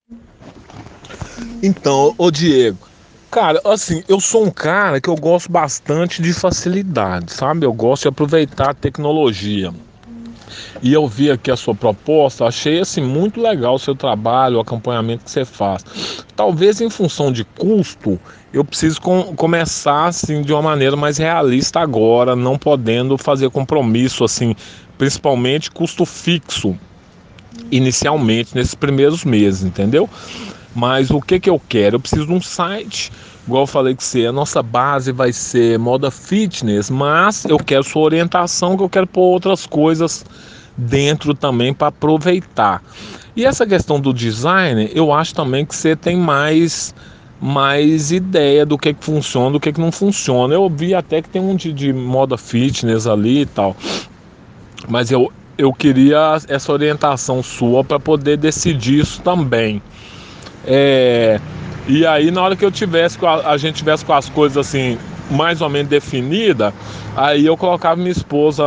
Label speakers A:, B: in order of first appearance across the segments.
A: Então, ô Diego, cara, assim, eu sou um cara que eu gosto bastante de facilidade, sabe? Eu gosto de aproveitar a tecnologia. E eu vi aqui a sua proposta, achei assim muito legal o seu trabalho, o acompanhamento que você faz. Talvez em função de custo, eu preciso começar assim de uma maneira mais realista agora, não podendo fazer compromisso assim, principalmente custo fixo inicialmente nesses primeiros meses, entendeu? Mas o que que eu quero? Eu preciso de um site, igual eu falei que você, a nossa base vai ser moda fitness, mas eu quero sua orientação, que eu quero pôr outras coisas dentro também para aproveitar. E essa questão do design, eu acho também que você tem mais ideia do que funciona, do que não funciona. Eu vi até que tem um de moda fitness ali e tal, mas eu queria essa orientação sua para poder decidir isso também. É, e aí na hora que eu tivesse a gente tivesse com as coisas assim mais ou menos definida, aí eu colocava minha esposa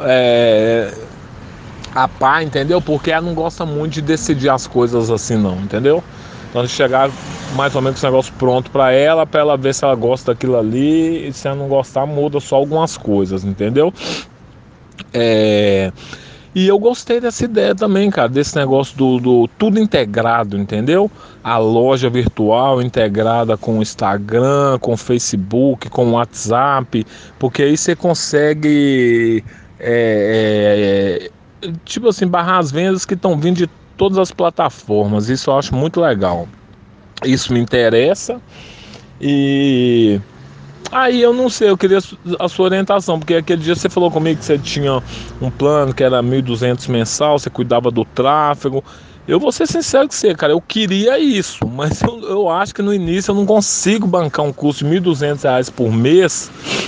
A: a par, entendeu? Porque ela não gosta muito de decidir as coisas assim não, entendeu? Então chegar mais ou menos com o negócio pronto para ela ver se ela gosta daquilo ali, e se ela não gostar muda só algumas coisas, entendeu? É, E eu gostei dessa ideia também, cara, desse negócio do tudo integrado, entendeu? A loja virtual integrada com o Instagram, com o Facebook, com o WhatsApp, porque aí você consegue, tipo assim, barrar as vendas que estão vindo de todas as plataformas. Isso eu acho muito legal. Isso me interessa e aí eu não sei, eu queria a sua orientação, porque aquele dia você falou comigo que você tinha um plano que era 1.200 mensal, você cuidava do tráfego. Eu vou ser sincero com você, cara, eu queria isso, mas eu acho que no início eu não consigo bancar um custo de R$ 1.200 por mês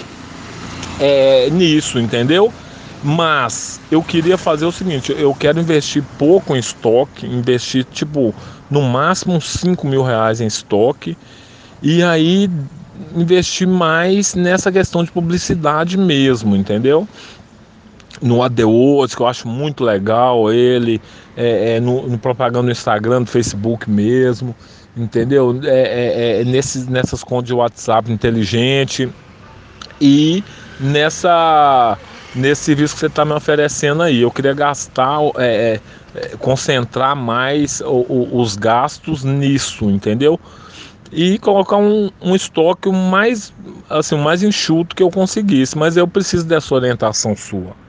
A: nisso, entendeu? Mas eu queria fazer o seguinte, eu quero investir pouco em estoque, investir tipo no máximo R$ 5.000 em estoque e aí investir mais nessa questão de publicidade mesmo, entendeu? No AdWords, que eu acho muito legal ele, no propaganda no Instagram, no Facebook mesmo, entendeu? Nessas contas de WhatsApp inteligente e nessa nesse serviço que você está me oferecendo aí. Eu queria gastar, concentrar mais os gastos nisso, entendeu? E colocar um estoque o mais, assim, o mais enxuto que eu conseguisse. Mas eu preciso dessa orientação sua.